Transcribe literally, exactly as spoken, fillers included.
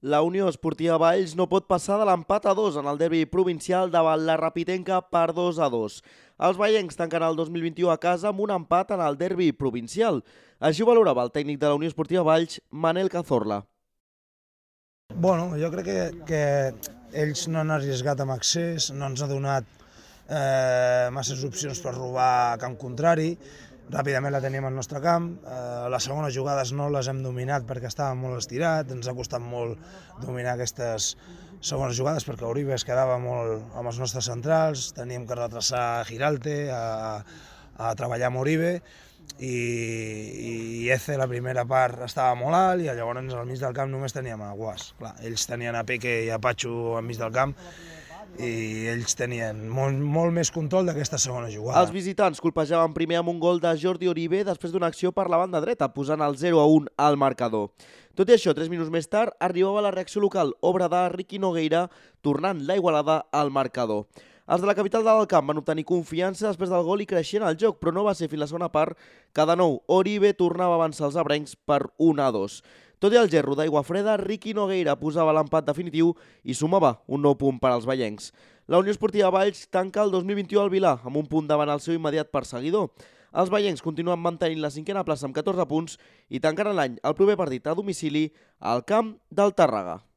La Unió Esportiva Valls no pot passar de l'empat a dos en el derbi provincial davant la Rapitenca per dos a dos. Els vallencs tanquen el dos mil vint-i-u a casa amb un empat en el derbi provincial. Així ho valorava el tècnic de la Unió Esportiva Valls, Manel Cazorla. Bueno, jo crec que, que ells no han arriesgat amb accés, no ens ha donat eh, masses opcions per robar a camp contrari. Ràpidament la teníem al nostre camp, eh, les segones jugades no les hem dominat perquè estàvem molt estirats, ens ha costat molt dominar aquestes segones jugades perquè Uribe es quedava molt amb els nostres centrals, teníem que retrasar Giralte, a, a treballar amb Uribe, i, i Eze la primera part estava molt alt i llavors al mig del camp només teníem a Guas. Clar, ells tenien a Peque i a Patxo al mig del camp, i ells tenien molt, molt més control d'aquesta segona jugada. Els visitants colpejaven primer amb un gol de Jordi Uribe després d'una acció per la banda dreta, posant el zero a un al marcador. Tot i això, tres minuts més tard, arribava la reacció local, obra de Ricky Nogueira, tornant la Igualada al marcador. Els de la capital del camp van obtenir confiança després del gol i creixien el joc, però no va ser fins la segona part que de nou Uribe tornava a avançar els abrencs per un a dos. Tot i el gerro d'aigua freda, Ricky Nogueira posava l'empat definitiu i sumava un nou punt per als vallencs. La Unió Esportiva Valls tanca el dos mil vint-i-u al Vilar, amb un punt davant el seu immediat perseguidor. Els vallencs continuen mantenint la cinquena plaça amb catorze punts i tancaran l'any el proper partit a domicili al camp del Tàrrega.